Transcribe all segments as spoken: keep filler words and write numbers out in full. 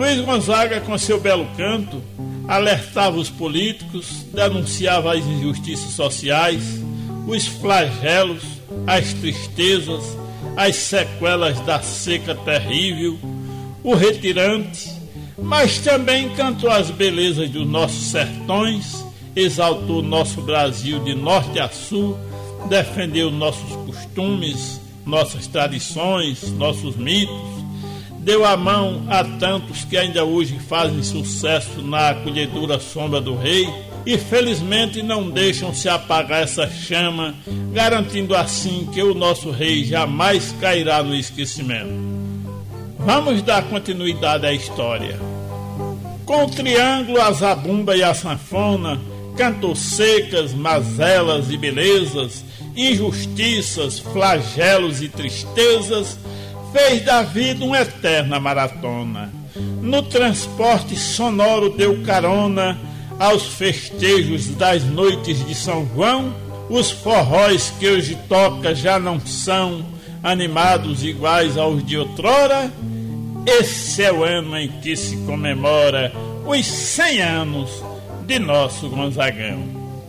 Luiz Gonzaga, com seu belo canto, alertava os políticos, denunciava as injustiças sociais, os flagelos, as tristezas, as sequelas da seca terrível, o retirante, mas também cantou as belezas dos nossos sertões, exaltou nosso Brasil de norte a sul, defendeu nossos costumes, nossas tradições, nossos mitos, deu a mão a tantos que ainda hoje fazem sucesso na acolhedora sombra do rei e felizmente não deixam se apagar essa chama, garantindo assim que o nosso rei jamais cairá no esquecimento. Vamos dar continuidade à história. Com o triângulo, a zabumba e a sanfona, cantou secas, mazelas e belezas, injustiças, flagelos e tristezas, fez da vida uma eterna maratona. No transporte sonoro deu carona aos festejos das noites de São João. Os forróis que hoje toca já não são animados iguais aos de outrora. Esse é o ano em que se comemora os cem anos de nosso Gonzagão.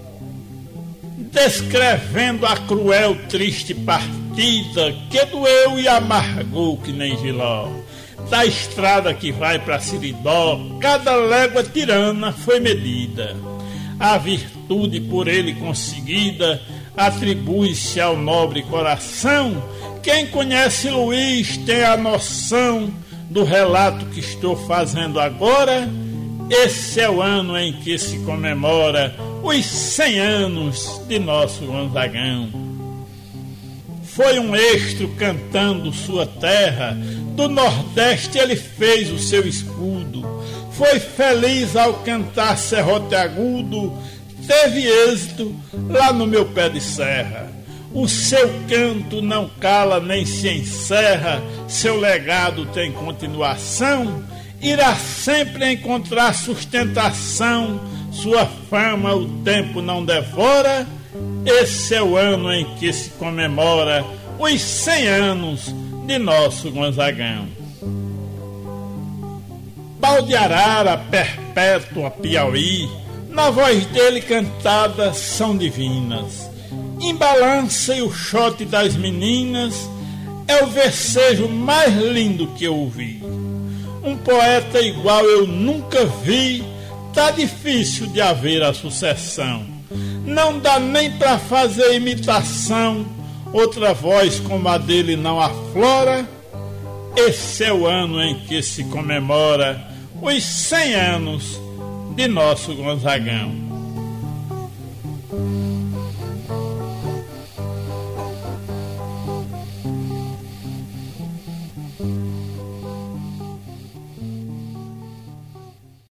Descrevendo a cruel, triste partida que doeu e amargou que nem giló, da estrada que vai para Siridó, cada légua tirana foi medida. A virtude por ele conseguida atribui-se ao nobre coração. Quem conhece Luiz tem a noção do relato que estou fazendo agora. Esse é o ano em que se comemora os cem anos de nosso Gonzagão. Foi um estro cantando sua terra, do Nordeste ele fez o seu escudo. Foi feliz ao cantar serrote agudo, teve êxito lá no meu pé de serra. O seu canto não cala nem se encerra, seu legado tem continuação, irá sempre encontrar sustentação, sua fama o tempo não devora. Esse é o ano em que se comemora os cem anos de nosso Gonzagão. Pau de arara, perpétua, Piauí, na voz dele cantadas são divinas. Em balança e o xote das meninas é o versejo mais lindo que eu ouvi. Um poeta igual eu nunca vi, tá difícil de haver a sucessão. Não dá nem pra fazer imitação, outra voz como a dele não aflora. Esse é o ano em que se comemora os cem anos de nosso Gonzagão.